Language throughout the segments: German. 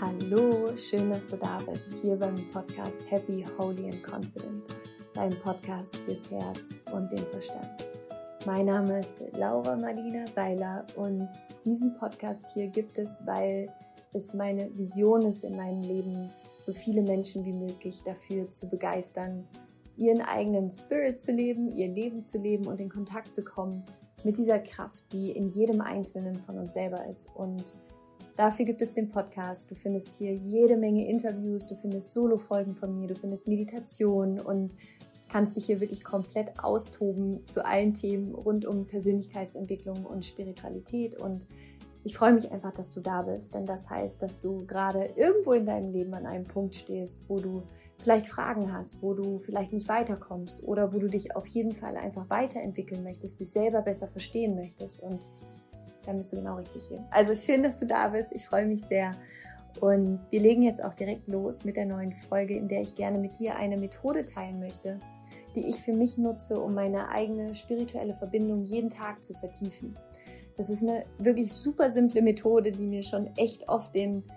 Hallo, schön, dass du da bist, hier beim Podcast Happy, Holy and Confident, dein Podcast fürs Herz und den Verstand. Mein Name ist Laura Marlina Seiler und diesen Podcast hier gibt es, weil es meine Vision ist in meinem Leben, so viele Menschen wie möglich dafür zu begeistern, ihren eigenen Spirit zu leben, ihr Leben zu leben und in Kontakt zu kommen mit dieser Kraft, die in jedem Einzelnen von uns selber ist. Und dafür gibt es den Podcast. Du findest hier jede Menge Interviews, du findest Solo-Folgen von mir, du findest Meditationen und kannst dich hier wirklich komplett austoben zu allen Themen rund um Persönlichkeitsentwicklung und Spiritualität. Und ich freue mich einfach, dass du da bist, denn das heißt, dass du gerade irgendwo in deinem Leben an einem Punkt stehst, wo du vielleicht Fragen hast, wo du vielleicht nicht weiterkommst oder wo du dich auf jeden Fall einfach weiterentwickeln möchtest, dich selber besser verstehen möchtest, und dann bist du genau richtig hier. Also schön, dass du da bist. Ich freue mich sehr. Und wir legen jetzt auch direkt los mit der neuen Folge, in der ich gerne mit dir eine Methode teilen möchte, die ich für mich nutze, um meine eigene spirituelle Verbindung jeden Tag zu vertiefen. Das ist eine wirklich super simple Methode, die mir schon echt oft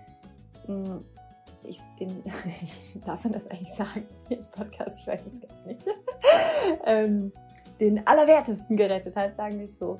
darf man das eigentlich sagen hier im Podcast? Ich weiß es gar nicht. Den Allerwertesten gerettet hat, sagen wir es so.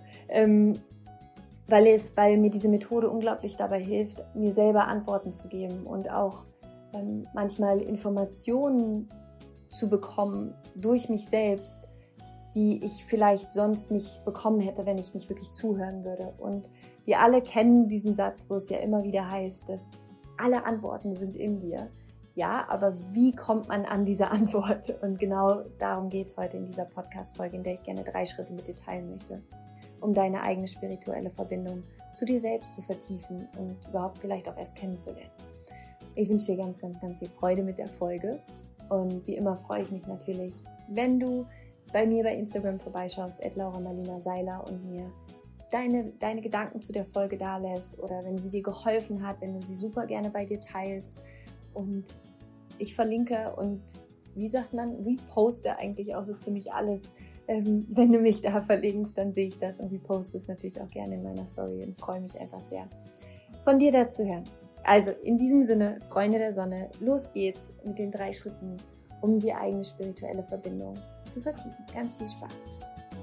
Weil mir diese Methode unglaublich dabei hilft, mir selber Antworten zu geben und auch manchmal Informationen zu bekommen durch mich selbst, die ich vielleicht sonst nicht bekommen hätte, wenn ich nicht wirklich zuhören würde. Und wir alle kennen diesen Satz, wo es ja immer wieder heißt, dass alle Antworten sind in dir. Ja, aber wie kommt man an diese Antwort? Und genau darum geht es heute in dieser Podcast-Folge, in der ich gerne 3 Schritte mit dir teilen möchte, um deine eigene spirituelle Verbindung zu dir selbst zu vertiefen und überhaupt vielleicht auch erst kennenzulernen. Ich wünsche dir ganz, ganz, ganz viel Freude mit der Folge. Und wie immer freue ich mich natürlich, wenn du bei mir bei Instagram vorbeischaust, @LauraMarlinaSeiler, und mir deine Gedanken zu der Folge dalässt oder wenn sie dir geholfen hat, wenn du sie super gerne bei dir teilst. Und ich verlinke und, wie sagt man, reposte eigentlich auch so ziemlich alles. Wenn du mich da verlinkst, dann sehe ich das und reposte es natürlich auch gerne in meiner Story und freue mich einfach sehr, von dir da zu hören. Also in diesem Sinne, Freunde der Sonne, los geht's mit den 3 Schritten, um die eigene spirituelle Verbindung zu vertiefen. Ganz viel Spaß!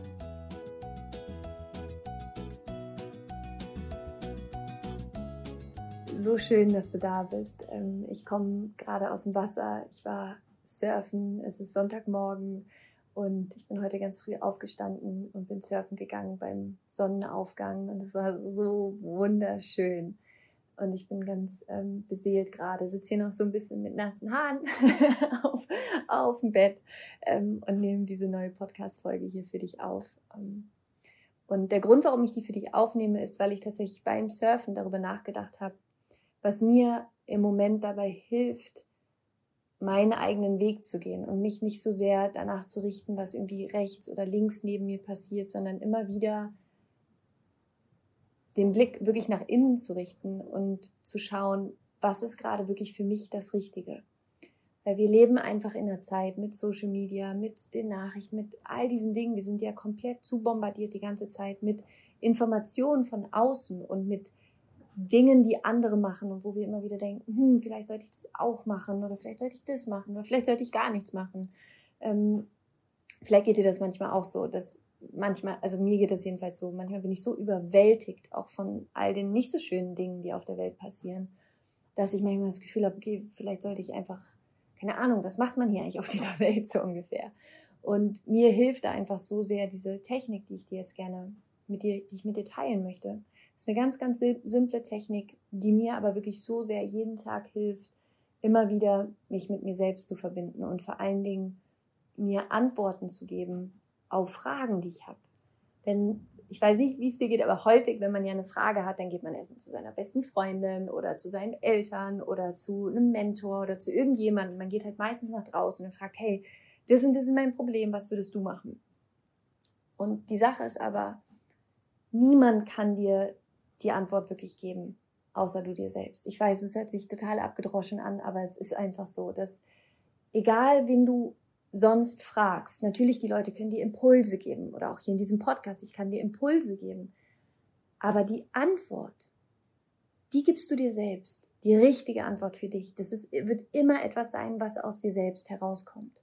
So schön, dass du da bist. Ich komme gerade aus dem Wasser. Ich war surfen. Es ist Sonntagmorgen und ich bin heute ganz früh aufgestanden und bin surfen gegangen beim Sonnenaufgang. Und es war so wunderschön. Und ich bin ganz beseelt gerade. Sitze hier noch so ein bisschen mit nassen Haaren auf dem Bett und nehme diese neue Podcast-Folge hier für dich auf. Und der Grund, warum ich die für dich aufnehme, ist, weil ich tatsächlich beim Surfen darüber nachgedacht habe, was mir im Moment dabei hilft, meinen eigenen Weg zu gehen und mich nicht so sehr danach zu richten, was irgendwie rechts oder links neben mir passiert, sondern immer wieder den Blick wirklich nach innen zu richten und zu schauen, was ist gerade wirklich für mich das Richtige. Weil wir leben einfach in einer Zeit mit Social Media, mit den Nachrichten, mit all diesen Dingen. Wir sind ja komplett zu bombardiert die ganze Zeit mit Informationen von außen und mit Dingen, die andere machen und wo wir immer wieder denken, vielleicht sollte ich das auch machen oder vielleicht sollte ich das machen oder vielleicht sollte ich gar nichts machen. Vielleicht geht dir das manchmal auch so, dass manchmal, also mir geht das jedenfalls so, manchmal bin ich so überwältigt auch von all den nicht so schönen Dingen, die auf der Welt passieren, dass ich manchmal das Gefühl habe, okay, vielleicht sollte ich einfach, keine Ahnung, was macht man hier eigentlich auf dieser Welt so ungefähr? Und mir hilft da einfach so sehr diese Technik, die ich dir jetzt gerne die ich mit dir teilen möchte. Das ist eine ganz, ganz simple Technik, die mir aber wirklich so sehr jeden Tag hilft, immer wieder mich mit mir selbst zu verbinden und vor allen Dingen mir Antworten zu geben auf Fragen, die ich habe. Denn ich weiß nicht, wie es dir geht, aber häufig, wenn man ja eine Frage hat, dann geht man erstmal zu seiner besten Freundin oder zu seinen Eltern oder zu einem Mentor oder zu irgendjemandem. Man geht halt meistens nach draußen und fragt, hey, das und das ist mein Problem, was würdest du machen? Und die Sache ist aber, niemand kann dir die Antwort wirklich geben, außer du dir selbst. Ich weiß, es hört sich total abgedroschen an, aber es ist einfach so, dass egal, wen du sonst fragst, natürlich die Leute können dir Impulse geben oder auch hier in diesem Podcast, ich kann dir Impulse geben, aber die Antwort, die gibst du dir selbst. Die richtige Antwort für dich. Wird immer etwas sein, was aus dir selbst herauskommt.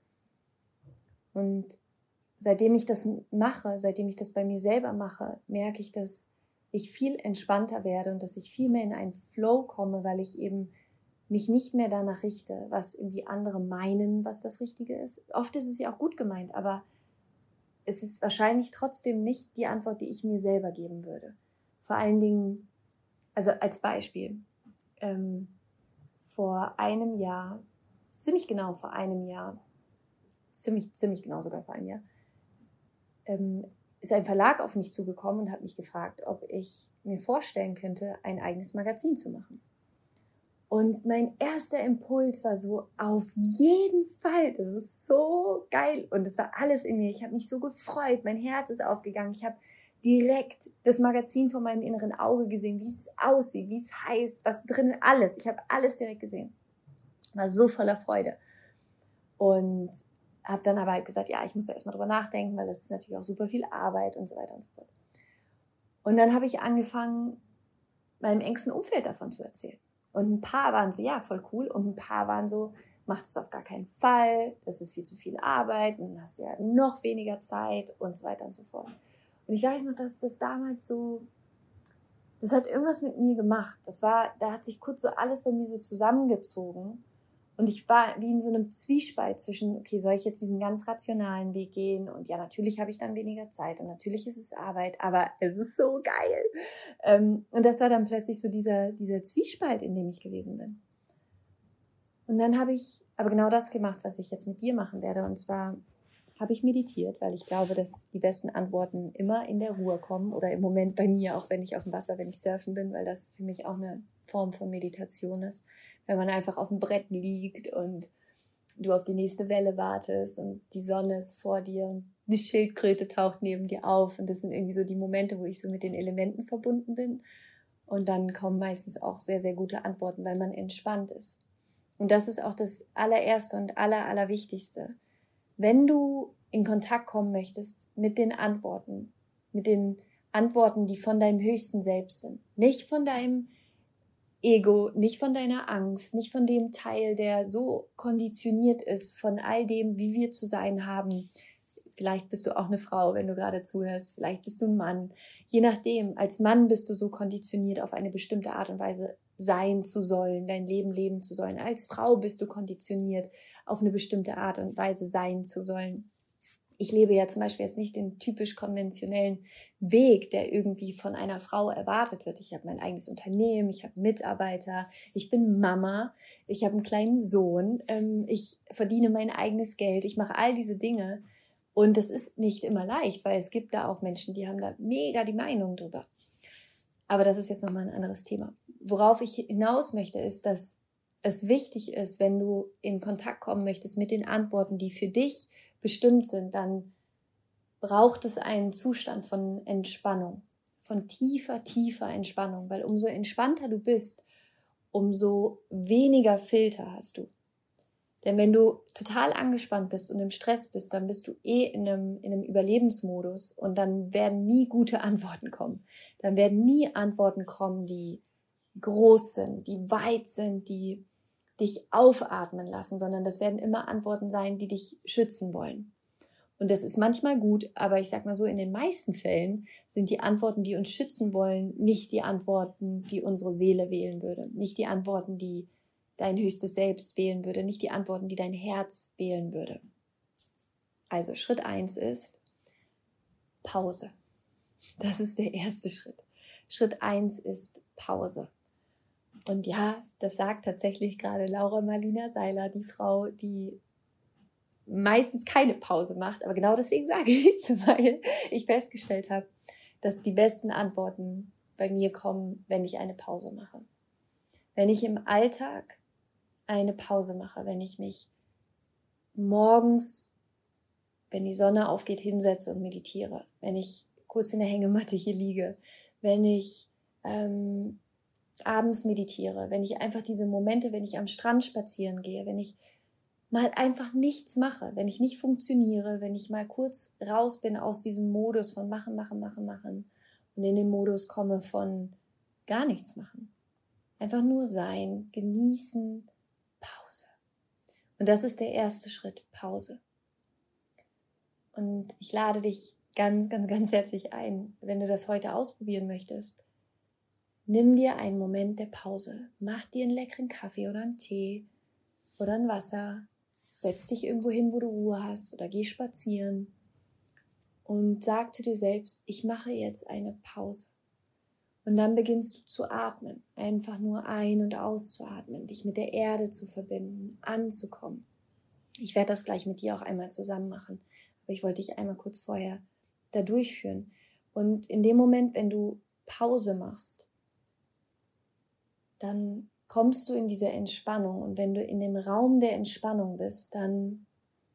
Und seitdem ich das mache, seitdem ich das bei mir selber mache, merke ich, dass ich viel entspannter werde und dass ich viel mehr in einen Flow komme, weil ich eben mich nicht mehr danach richte, was irgendwie andere meinen, was das Richtige ist. Oft ist es ja auch gut gemeint, aber es ist wahrscheinlich trotzdem nicht die Antwort, die ich mir selber geben würde. Vor allen Dingen, also als Beispiel, vor einem Jahr, ziemlich genau vor einem Jahr, ziemlich genau sogar vor einem Jahr, ist ein Verlag auf mich zugekommen und hat mich gefragt, ob ich mir vorstellen könnte, ein eigenes Magazin zu machen. Und mein erster Impuls war so, auf jeden Fall, das ist so geil. Und es war alles in mir, ich habe mich so gefreut, mein Herz ist aufgegangen. Ich habe direkt das Magazin vor meinem inneren Auge gesehen, wie es aussieht, wie es heißt, was drin ist, alles. Ich habe alles direkt gesehen. War so voller Freude. Und habe dann aber halt gesagt, ja, ich muss da erstmal drüber nachdenken, weil das ist natürlich auch super viel Arbeit und so weiter und so fort. Und dann habe ich angefangen, meinem engsten Umfeld davon zu erzählen. Und ein paar waren so, ja, voll cool. Und ein paar waren so, mach das auf gar keinen Fall. Das ist viel zu viel Arbeit. Und dann hast du ja noch weniger Zeit und so weiter und so fort. Und ich weiß noch, dass das damals so, das hat irgendwas mit mir gemacht. Da hat sich kurz so alles bei mir so zusammengezogen. Und ich war wie in so einem Zwiespalt zwischen, okay, soll ich jetzt diesen ganz rationalen Weg gehen? Und ja, natürlich habe ich dann weniger Zeit und natürlich ist es Arbeit, aber es ist so geil. Und das war dann plötzlich so dieser Zwiespalt, in dem ich gewesen bin. Und dann habe ich aber genau das gemacht, was ich jetzt mit dir machen werde. Und zwar habe ich meditiert, weil ich glaube, dass die besten Antworten immer in der Ruhe kommen oder im Moment bei mir, auch wenn ich auf dem Wasser, wenn ich surfen bin, weil das für mich auch eine Form von Meditation ist. Wenn man einfach auf dem Brett liegt und du auf die nächste Welle wartest und die Sonne ist vor dir und eine Schildkröte taucht neben dir auf. Und das sind irgendwie so die Momente, wo ich so mit den Elementen verbunden bin. Und dann kommen meistens auch sehr, sehr gute Antworten, weil man entspannt ist. Und das ist auch das allererste und allerwichtigste. Wenn du in Kontakt kommen möchtest mit den Antworten, die von deinem höchsten Selbst sind, nicht von deinem Ego, nicht von deiner Angst, nicht von dem Teil, der so konditioniert ist von all dem, wie wir zu sein haben. Vielleicht bist du auch eine Frau, wenn du gerade zuhörst, vielleicht bist du ein Mann. Je nachdem, als Mann bist du so konditioniert, auf eine bestimmte Art und Weise sein zu sollen, dein Leben leben zu sollen. Als Frau bist du konditioniert, auf eine bestimmte Art und Weise sein zu sollen. Ich lebe ja zum Beispiel jetzt nicht den typisch konventionellen Weg, der irgendwie von einer Frau erwartet wird. Ich habe mein eigenes Unternehmen, ich habe Mitarbeiter, ich bin Mama, ich habe einen kleinen Sohn, ich verdiene mein eigenes Geld, ich mache all diese Dinge. Und das ist nicht immer leicht, weil es gibt da auch Menschen, die haben da mega die Meinung drüber. Aber das ist jetzt nochmal ein anderes Thema. Worauf ich hinaus möchte, ist, dass es wichtig ist, wenn du in Kontakt kommen möchtest mit den Antworten, die für dich bestimmt sind, dann braucht es einen Zustand von Entspannung, von tiefer Entspannung, weil umso entspannter du bist, umso weniger Filter hast du. Denn wenn du total angespannt bist und im Stress bist, dann bist du in einem Überlebensmodus und dann werden nie gute Antworten kommen. Dann werden nie Antworten kommen, die groß sind, die weit sind, die dich aufatmen lassen, sondern das werden immer Antworten sein, die dich schützen wollen. Und das ist manchmal gut, aber ich sag mal so, in den meisten Fällen sind die Antworten, die uns schützen wollen, nicht die Antworten, die unsere Seele wählen würde, nicht die Antworten, die dein höchstes Selbst wählen würde, nicht die Antworten, die dein Herz wählen würde. Also Schritt 1 ist Pause. Das ist der erste Schritt. Schritt 1 ist Pause. Und ja, das sagt tatsächlich gerade Laura Marlina Seiler, die Frau, die meistens keine Pause macht. Aber genau deswegen sage ich es, weil ich festgestellt habe, dass die besten Antworten bei mir kommen, wenn ich eine Pause mache. Wenn ich im Alltag eine Pause mache, wenn ich mich morgens, wenn die Sonne aufgeht, hinsetze und meditiere, wenn ich kurz in der Hängematte hier liege, wenn ich abends meditiere, wenn ich einfach diese Momente, wenn ich am Strand spazieren gehe, wenn ich mal einfach nichts mache, wenn ich nicht funktioniere, wenn ich mal kurz raus bin aus diesem Modus von machen und in den Modus komme von gar nichts machen. Einfach nur sein, genießen, Pause. Und das ist der erste Schritt, Pause. Und ich lade dich ganz, ganz, ganz herzlich ein, wenn du das heute ausprobieren möchtest. Nimm dir einen Moment der Pause. Mach dir einen leckeren Kaffee oder einen Tee oder ein Wasser. Setz dich irgendwo hin, wo du Ruhe hast oder geh spazieren. Und sag zu dir selbst, ich mache jetzt eine Pause. Und dann beginnst du zu atmen. Einfach nur ein- und auszuatmen. Dich mit der Erde zu verbinden, anzukommen. Ich werde das gleich mit dir auch einmal zusammen machen. Aber ich wollte dich einmal kurz vorher da durchführen. Und in dem Moment, wenn du Pause machst, dann kommst du in diese Entspannung. Und wenn du in dem Raum der Entspannung bist, dann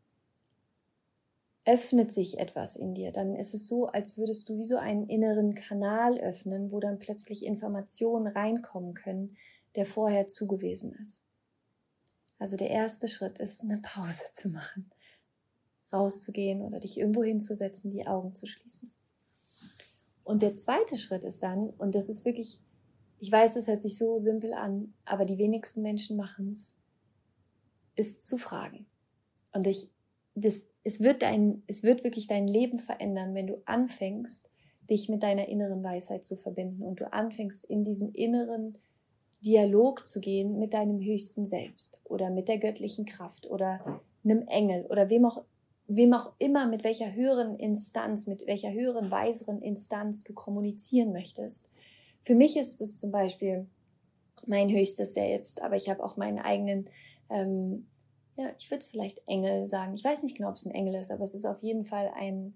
öffnet sich etwas in dir. Dann ist es so, als würdest du wie so einen inneren Kanal öffnen, wo dann plötzlich Informationen reinkommen können, der vorher zugewiesen ist. Also der erste Schritt ist, eine Pause zu machen, rauszugehen oder dich irgendwo hinzusetzen, die Augen zu schließen. Und der zweite Schritt ist dann, und das ist wirklich, ich weiß, es hört sich so simpel an, aber die wenigsten Menschen machen es, ist zu fragen. Und es wird wirklich dein Leben verändern, wenn du anfängst, dich mit deiner inneren Weisheit zu verbinden und du anfängst, in diesen inneren Dialog zu gehen mit deinem höchsten Selbst oder mit der göttlichen Kraft oder einem Engel oder wem auch immer, mit welcher höheren Instanz, mit welcher höheren, weiseren Instanz du kommunizieren möchtest. Für mich ist es zum Beispiel mein höchstes Selbst, aber ich habe auch meinen eigenen, ich würde es vielleicht Engel sagen. Ich weiß nicht genau, ob es ein Engel ist, aber es ist auf jeden Fall ein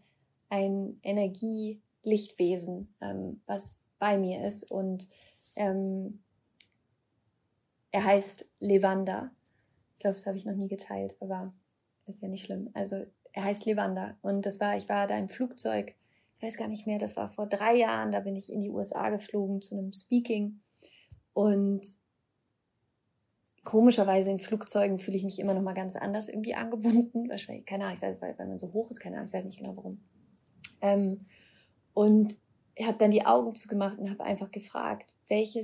Energielichtwesen, was bei mir ist. Und er heißt Levanda. Ich glaube, das habe ich noch nie geteilt, aber ist ja nicht schlimm. Also er heißt Levanda. Und ich war da im Flugzeug, ich weiß gar nicht mehr, das war vor 3 Jahren, da bin ich in die USA geflogen zu einem Speaking. Und komischerweise in Flugzeugen fühle ich mich immer noch mal ganz anders irgendwie angebunden. Wahrscheinlich, keine Ahnung, weil man so hoch ist, keine Ahnung, ich weiß nicht genau warum. Und ich habe dann die Augen zugemacht und habe einfach gefragt, welche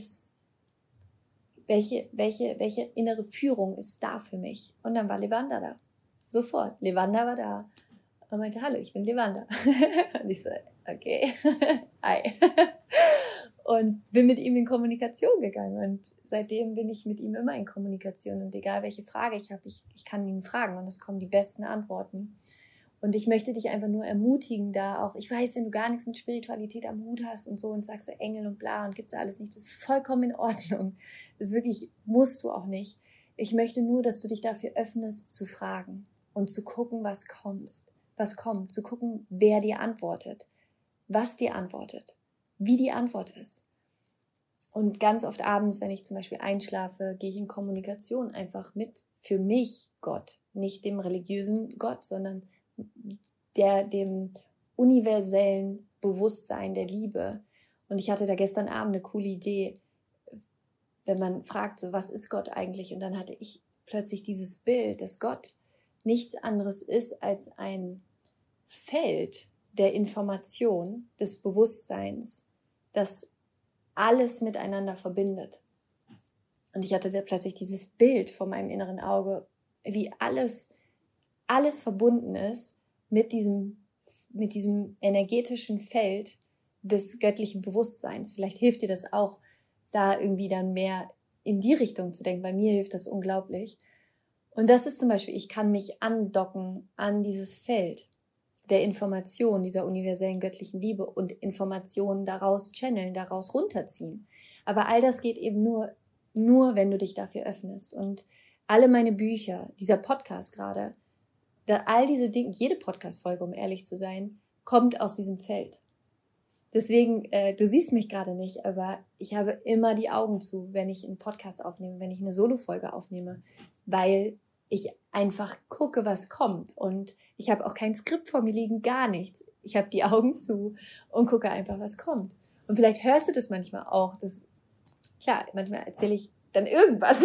innere Führung ist da für mich? Und dann war Levanda da. Sofort. Levanda war da. Und meinte, hallo, ich bin Levanda. Und ich so, okay, hi. Und bin mit ihm in Kommunikation gegangen. Und seitdem bin ich mit ihm immer in Kommunikation. Und egal, welche Frage ich habe, ich kann ihn fragen und es kommen die besten Antworten. Und ich möchte dich einfach nur ermutigen, da auch, ich weiß, wenn du gar nichts mit Spiritualität am Hut hast und so und sagst, Engel und bla und gibt's alles nicht, das ist vollkommen in Ordnung. Das ist wirklich, musst du auch nicht. Ich möchte nur, dass du dich dafür öffnest, zu fragen und zu gucken, was kommt, zu gucken, wer dir antwortet, was dir antwortet, wie die Antwort ist. Und ganz oft abends, wenn ich zum Beispiel einschlafe, gehe ich in Kommunikation einfach mit, für mich Gott, nicht dem religiösen Gott, sondern dem universellen Bewusstsein der Liebe. Und ich hatte da gestern Abend eine coole Idee, wenn man fragt, so, was ist Gott eigentlich? Und dann hatte ich plötzlich dieses Bild, dass Gott nichts anderes ist als ein Feld der Information, des Bewusstseins, das alles miteinander verbindet. Und ich hatte da plötzlich dieses Bild vor meinem inneren Auge, wie alles verbunden ist mit diesem energetischen Feld des göttlichen Bewusstseins. Vielleicht hilft dir das auch, da irgendwie dann mehr in die Richtung zu denken. Bei mir hilft das unglaublich. Und das ist zum Beispiel, ich kann mich andocken an dieses Feld der Information, dieser universellen göttlichen Liebe und Informationen daraus channeln, daraus runterziehen. Aber all das geht eben nur, wenn du dich dafür öffnest. Und alle meine Bücher, dieser Podcast gerade, all diese Dinge, jede Podcast-Folge, um ehrlich zu sein, kommt aus diesem Feld. Deswegen, du siehst mich gerade nicht, aber ich habe immer die Augen zu, wenn ich einen Podcast aufnehme, wenn ich eine Solo-Folge aufnehme, weil ich einfach gucke, was kommt. Und ich habe auch kein Skript vor mir liegen, gar nichts. Ich habe die Augen zu und gucke einfach, was kommt. Und vielleicht hörst du das manchmal auch. Klar, manchmal erzähle ich dann irgendwas,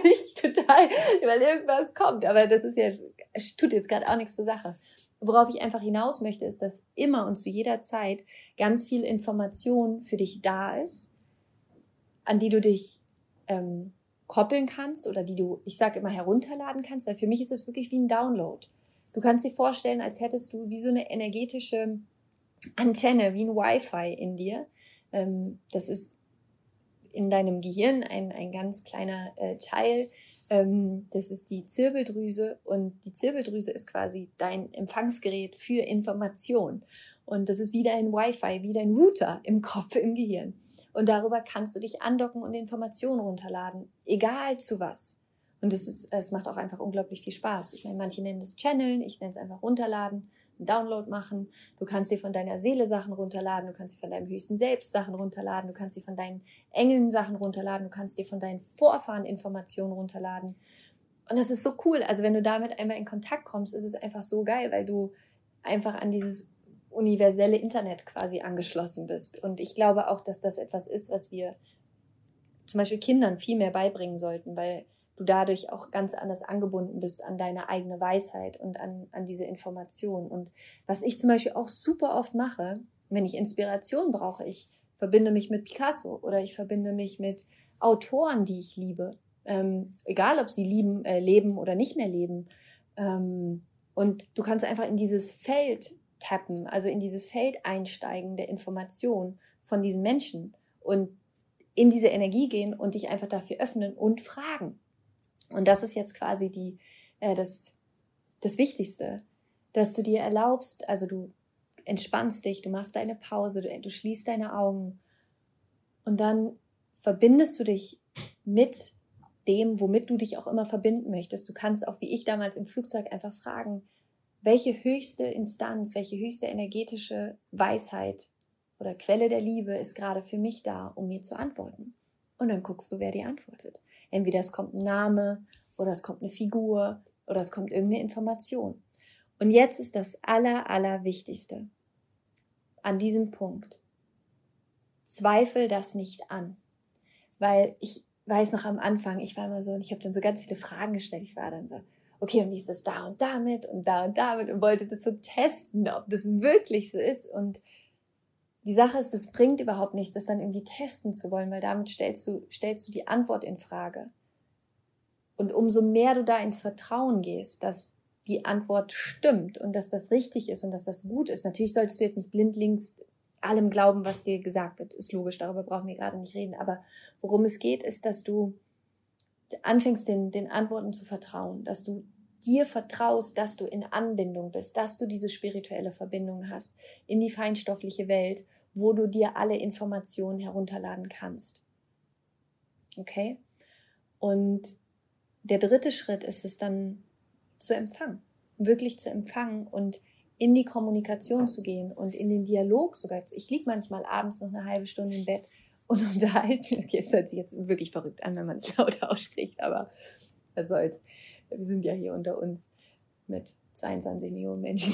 weil irgendwas kommt. Aber das ist tut jetzt gerade auch nichts zur Sache. Worauf ich einfach hinaus möchte, ist, dass immer und zu jeder Zeit ganz viel Information für dich da ist, an die du dich koppeln kannst oder die du, ich sage immer, herunterladen kannst, weil für mich ist es wirklich wie ein Download. Du kannst dir vorstellen, als hättest du wie so eine energetische Antenne, wie ein Wi-Fi in dir. Das ist in deinem Gehirn ein ganz kleiner Teil. Das ist die Zirbeldrüse und die Zirbeldrüse ist quasi dein Empfangsgerät für Information. Und das ist wie dein Wi-Fi, wie dein Router im Kopf, im Gehirn. Und darüber kannst du dich andocken und Informationen runterladen, egal zu was. Und es macht auch einfach unglaublich viel Spaß. Ich meine, manche nennen das Channeln, ich nenne es einfach runterladen, einen Download machen. Du kannst dir von deiner Seele Sachen runterladen, du kannst dir von deinem höchsten Selbst Sachen runterladen, du kannst dir von deinen Engeln Sachen runterladen, du kannst dir von deinen Vorfahren Informationen runterladen. Und das ist so cool. Also wenn du damit einmal in Kontakt kommst, ist es einfach so geil, weil du einfach an dieses universelle Internet quasi angeschlossen bist. Und ich glaube auch, dass das etwas ist, was wir zum Beispiel Kindern viel mehr beibringen sollten, weil du dadurch auch ganz anders angebunden bist an deine eigene Weisheit und an diese Information. Und was ich zum Beispiel auch super oft mache, wenn ich Inspiration brauche, ich verbinde mich mit Picasso oder ich verbinde mich mit Autoren, die ich liebe. Egal, ob sie leben oder nicht mehr leben. Und du kannst einfach in dieses Feld tappen, also in dieses Feld einsteigen der Information von diesen Menschen und in diese Energie gehen und dich einfach dafür öffnen und fragen. Und das ist jetzt quasi das Wichtigste, dass du dir erlaubst, also du entspannst dich, du machst deine Pause, du schließt deine Augen und dann verbindest du dich mit dem, womit du dich auch immer verbinden möchtest. Du kannst auch, wie ich damals im Flugzeug, einfach fragen, welche höchste Instanz, welche höchste energetische Weisheit oder Quelle der Liebe ist gerade für mich da, um mir zu antworten. Und dann guckst du, wer dir antwortet. Entweder es kommt ein Name oder es kommt eine Figur oder es kommt irgendeine Information. Und jetzt ist das Allerwichtigste an diesem Punkt. Zweifel das nicht an. Weil ich weiß noch am Anfang, ich war immer so und ich habe dann so ganz viele Fragen gestellt. Ich war dann so, okay, und wie ist das da und damit und wollte das so testen, ob das wirklich so ist. Und die Sache ist, das bringt überhaupt nichts, das dann irgendwie testen zu wollen, weil damit stellst du die Antwort in Frage. Und umso mehr du da ins Vertrauen gehst, dass die Antwort stimmt und dass das richtig ist und dass das gut ist. Natürlich solltest du jetzt nicht blindlings allem glauben, was dir gesagt wird. Ist logisch, darüber brauchen wir gerade nicht reden. Aber worum es geht, ist, dass du anfängst, den Antworten zu vertrauen, dass du dir vertraust, dass du in Anbindung bist, dass du diese spirituelle Verbindung hast in die feinstoffliche Welt, wo du dir alle Informationen herunterladen kannst. Okay? Und der dritte Schritt ist es dann zu empfangen, wirklich zu empfangen und in die Kommunikation zu gehen und in den Dialog sogar. Ich liege manchmal abends noch eine halbe Stunde im Bett und unterhalte. Okay, es hört sich jetzt wirklich verrückt an, wenn man es laut ausspricht, aber was soll's. Wir sind ja hier unter uns mit 22 Millionen Menschen.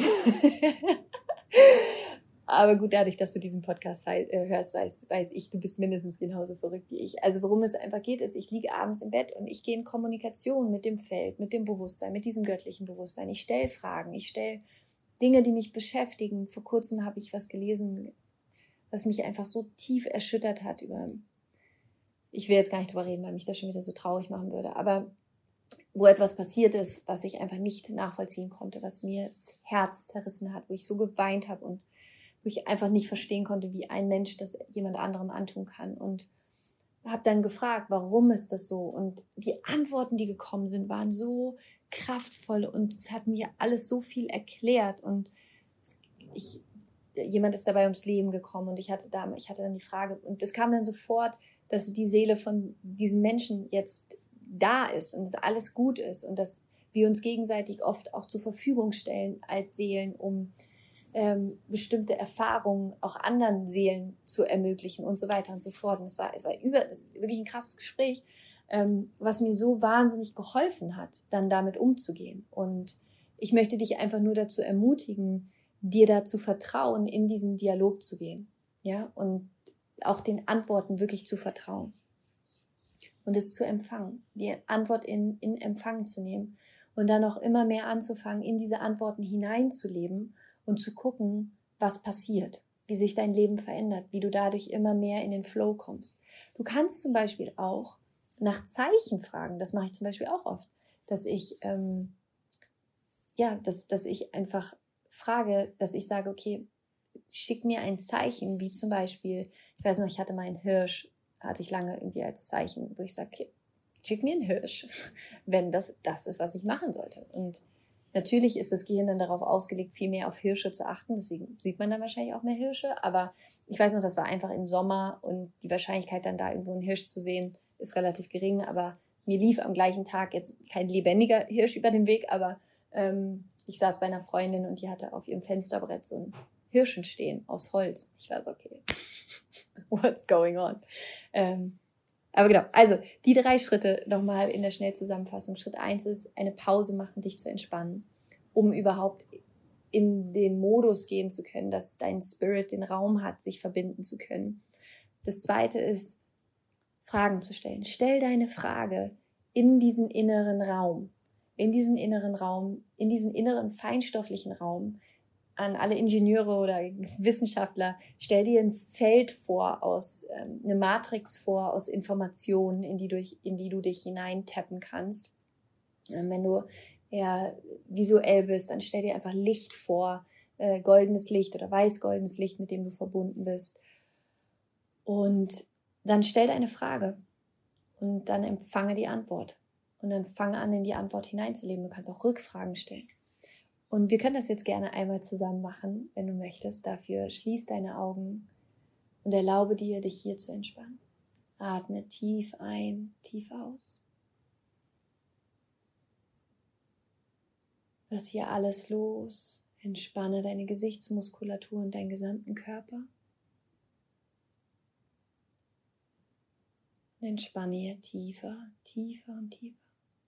Aber gut, dadurch, dass du diesen Podcast hörst, weiß ich, du bist mindestens genauso verrückt wie ich. Also worum es einfach geht, ist, ich liege abends im Bett und ich gehe in Kommunikation mit dem Feld, mit dem Bewusstsein, mit diesem göttlichen Bewusstsein. Ich stelle Fragen, ich stelle Dinge, die mich beschäftigen. Vor kurzem habe ich was gelesen, was mich einfach so tief erschüttert hat ich will jetzt gar nicht drüber reden, weil mich das schon wieder so traurig machen würde, aber wo etwas passiert ist, was ich einfach nicht nachvollziehen konnte, was mir das Herz zerrissen hat, wo ich so geweint habe und wo ich einfach nicht verstehen konnte, wie ein Mensch das jemand anderem antun kann. Und habe dann gefragt, warum ist das so? Und die Antworten, die gekommen sind, waren so kraftvoll und es hat mir alles so viel erklärt. Und jemand ist dabei ums Leben gekommen und ich hatte dann die Frage, und es kam dann sofort, dass die Seele von diesem Menschen jetzt da ist und dass alles gut ist und dass wir uns gegenseitig oft auch zur Verfügung stellen als Seelen, um bestimmte Erfahrungen auch anderen Seelen zu ermöglichen und so weiter und so fort. Und das war wirklich ein krasses Gespräch, was mir so wahnsinnig geholfen hat, dann damit umzugehen. Und ich möchte dich einfach nur dazu ermutigen, dir da zu vertrauen, in diesen Dialog zu gehen, ja, und auch den Antworten wirklich zu vertrauen und es zu empfangen, die Antwort in Empfang zu nehmen und dann auch immer mehr anzufangen, in diese Antworten hineinzuleben und zu gucken, was passiert, wie sich dein Leben verändert, wie du dadurch immer mehr in den Flow kommst. Du kannst zum Beispiel auch nach Zeichen fragen. Das mache ich zum Beispiel auch oft, dass ich dass ich einfach frage, dass ich sage, okay, schick mir ein Zeichen, wie zum Beispiel, ich weiß noch, ich hatte mal einen Hirsch, hatte ich lange irgendwie als Zeichen, wo ich sage, okay, schick mir einen Hirsch, wenn das ist, was ich machen sollte. Und natürlich ist das Gehirn dann darauf ausgelegt, viel mehr auf Hirsche zu achten, deswegen sieht man dann wahrscheinlich auch mehr Hirsche, aber ich weiß noch, das war einfach im Sommer und die Wahrscheinlichkeit dann da irgendwo einen Hirsch zu sehen, ist relativ gering, aber mir lief am gleichen Tag jetzt kein lebendiger Hirsch über den Weg, aber ich saß bei einer Freundin und die hatte auf ihrem Fensterbrett so ein Hirschen stehen aus Holz. Ich war so, okay, what's going on? Aber genau, also die 3 Schritte nochmal in der Schnellzusammenfassung. Schritt 1 ist, eine Pause machen, dich zu entspannen, um überhaupt in den Modus gehen zu können, dass dein Spirit den Raum hat, sich verbinden zu können. Das 2. ist, Fragen zu stellen. Stell deine Frage in diesen inneren Raum, in diesen inneren feinstofflichen Raum. An alle Ingenieure oder Wissenschaftler, stell dir ein Feld vor, eine Matrix vor aus Informationen, in die du dich hineintappen kannst. Wenn du eher visuell bist, dann stell dir einfach Licht vor, goldenes Licht oder weiß-goldenes Licht, mit dem du verbunden bist. Und dann stell deine Frage und dann empfange die Antwort. Und dann fange an, in die Antwort hineinzuleben. Du kannst auch Rückfragen stellen. Und wir können das jetzt gerne einmal zusammen machen, wenn du möchtest. Dafür schließ deine Augen und erlaube dir, dich hier zu entspannen. Atme tief ein, tief aus. Lass hier alles los. Entspanne deine Gesichtsmuskulatur und deinen gesamten Körper. Und entspanne hier tiefer, tiefer und tiefer.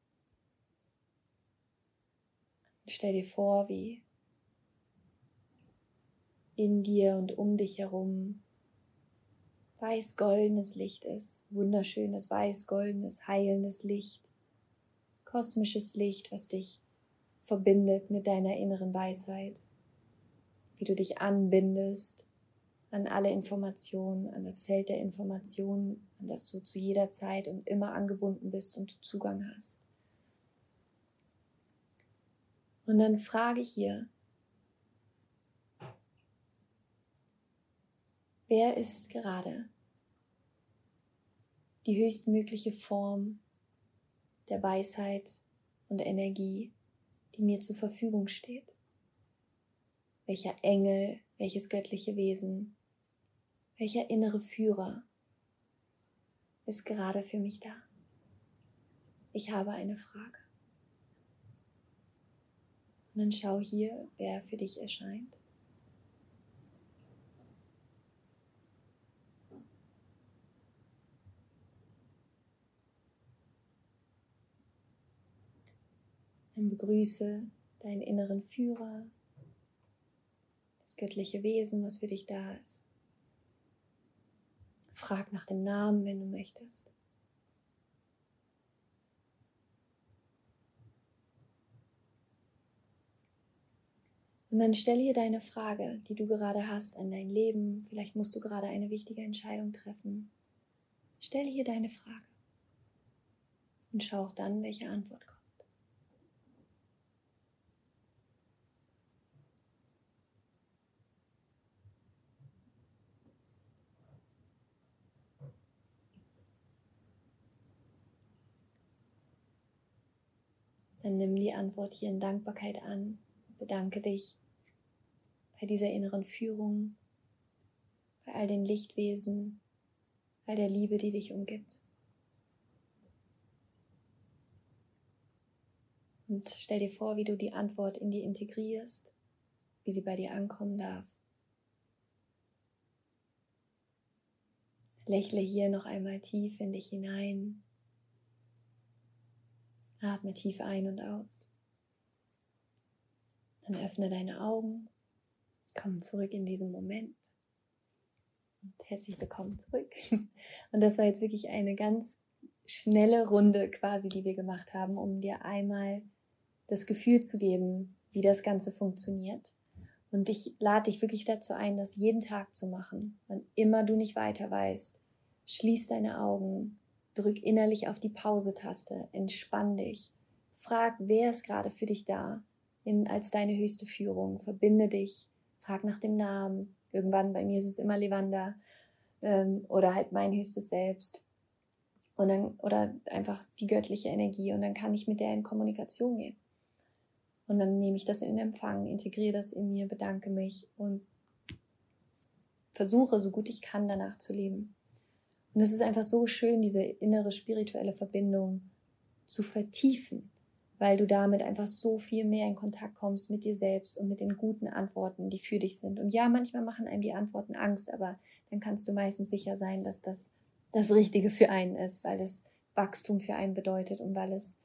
Stell dir vor, wie in dir und um dich herum weiß-goldenes Licht ist. Wunderschönes, weiß-goldenes, heilendes Licht. Kosmisches Licht, was dich verbindet mit deiner inneren Weisheit. Wie du dich anbindest an alle Informationen, an das Feld der Informationen, an das du zu jeder Zeit und immer angebunden bist und du Zugang hast. Und dann frage hier, wer ist gerade die höchstmögliche Form der Weisheit und Energie, die mir zur Verfügung steht? Welcher Engel, welches göttliche Wesen, welcher innere Führer ist gerade für mich da? Ich habe eine Frage. Und dann schau hier, wer für dich erscheint. Dann begrüße deinen inneren Führer, das göttliche Wesen, was für dich da ist. Frag nach dem Namen, wenn du möchtest. Und dann stell hier deine Frage, die du gerade hast an dein Leben. Vielleicht musst du gerade eine wichtige Entscheidung treffen. Stell hier deine Frage und schau auch dann, welche Antwort kommt. Dann nimm die Antwort hier in Dankbarkeit an. Bedanke dich bei dieser inneren Führung, bei all den Lichtwesen, all der Liebe, die dich umgibt. Und stell dir vor, wie du die Antwort in dir integrierst, wie sie bei dir ankommen darf. Lächle hier noch einmal tief in dich hinein. Atme tief ein und aus. Dann öffne deine Augen. Komm zurück in diesen Moment. Und herzlich willkommen zurück. Und das war jetzt wirklich eine ganz schnelle Runde quasi, die wir gemacht haben, um dir einmal das Gefühl zu geben, wie das Ganze funktioniert. Und ich lade dich wirklich dazu ein, das jeden Tag zu machen. Wann immer du nicht weiter weißt, schließ deine Augen, drück innerlich auf die Pause-Taste, entspann dich, frag, wer ist gerade für dich da, als deine höchste Führung, verbinde dich, frag nach dem Namen, irgendwann, bei mir ist es immer Levanda, oder halt mein höchstes Selbst, und dann, oder einfach die göttliche Energie, und dann kann ich mit der in Kommunikation gehen. Und dann nehme ich das in Empfang, integriere das in mir, bedanke mich und versuche, so gut ich kann, danach zu leben. Und es ist einfach so schön, diese innere spirituelle Verbindung zu vertiefen, weil du damit einfach so viel mehr in Kontakt kommst mit dir selbst und mit den guten Antworten, die für dich sind. Und ja, manchmal machen einem die Antworten Angst, aber dann kannst du meistens sicher sein, dass das das Richtige für einen ist, weil es Wachstum für einen bedeutet und weil es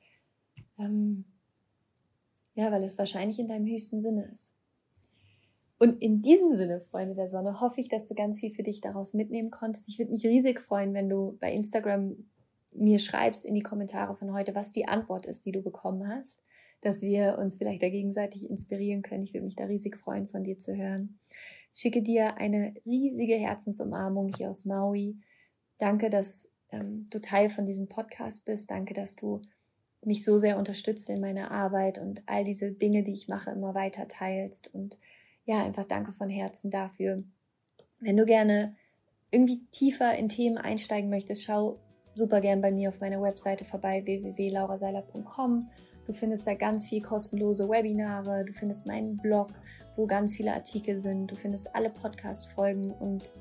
wahrscheinlich in deinem höchsten Sinne ist. Und in diesem Sinne, Freunde der Sonne, hoffe ich, dass du ganz viel für dich daraus mitnehmen konntest. Ich würde mich riesig freuen, wenn du bei Instagram mir schreibst in die Kommentare von heute, was die Antwort ist, die du bekommen hast, dass wir uns vielleicht da gegenseitig inspirieren können. Ich würde mich da riesig freuen, von dir zu hören. Ich schicke dir eine riesige Herzensumarmung hier aus Maui. Danke, dass du Teil von diesem Podcast bist. Danke, dass du mich so sehr unterstützt in meiner Arbeit und all diese Dinge, die ich mache, immer weiter teilst. Und ja, einfach danke von Herzen dafür. Wenn du gerne irgendwie tiefer in Themen einsteigen möchtest, schau super gern bei mir auf meiner Webseite vorbei, www.lauraseiler.com. Du findest da ganz viel kostenlose Webinare, du findest meinen Blog, wo ganz viele Artikel sind, du findest alle Podcast-Folgen und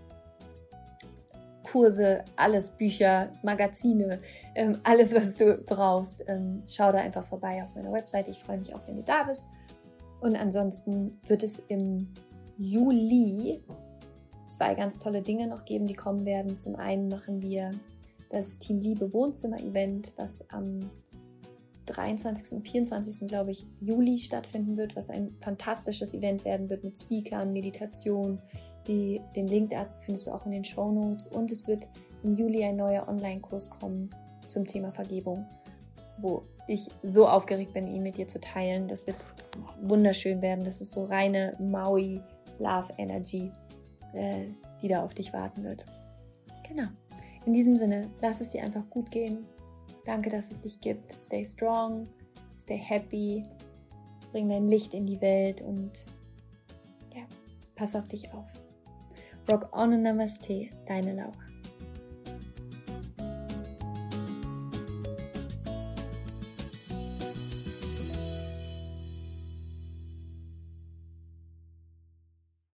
Kurse, alles, Bücher, Magazine, alles, was du brauchst. Schau da einfach vorbei auf meiner Webseite. Ich freue mich auch, wenn du da bist. Und ansonsten wird es im Juli 2 ganz tolle Dinge noch geben, die kommen werden. Zum einen machen wir das Team Liebe Wohnzimmer-Event, was am 23. und 24. glaube ich, Juli stattfinden wird, was ein fantastisches Event werden wird mit Speakern, Meditation. Den Link dazu findest du auch in den Shownotes. Und es wird im Juli ein neuer Online-Kurs kommen zum Thema Vergebung, wo ich so aufgeregt bin, ihn mit dir zu teilen. Das wird wunderschön werden. Das ist so reine Maui Love Energy, die da auf dich warten wird. Genau. In diesem Sinne, lass es dir einfach gut gehen. Danke, dass es dich gibt. Stay strong, stay happy, bring dein Licht in die Welt und ja, pass auf dich auf. Rock on und Namaste, deine Laura.